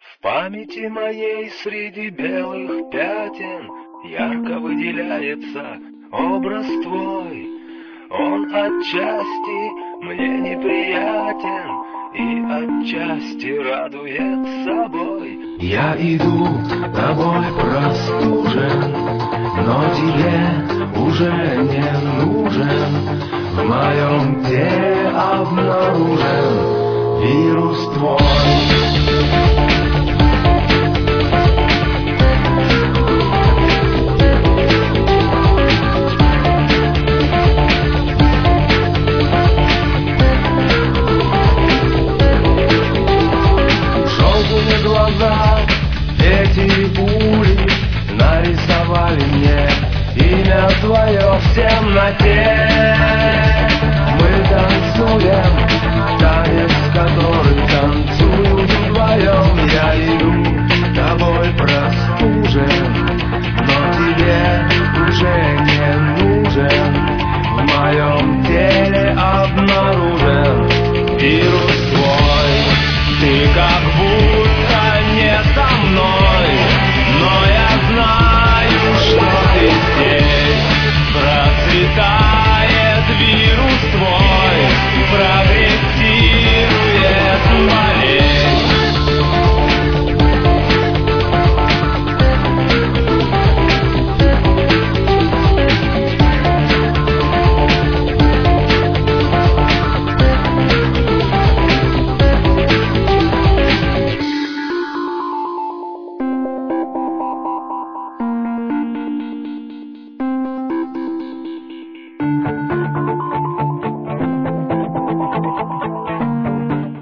В памяти моей среди белых пятен ярко выделяется образ твой. Он отчасти мне неприятен и отчасти радует собой. Я иду тобой простужен, но тебе уже не нужен. В моем теле обнаружен вирус твой. Эти пули нарисовали мне имя твое в темноте. Мы танцуем танец, который танцует.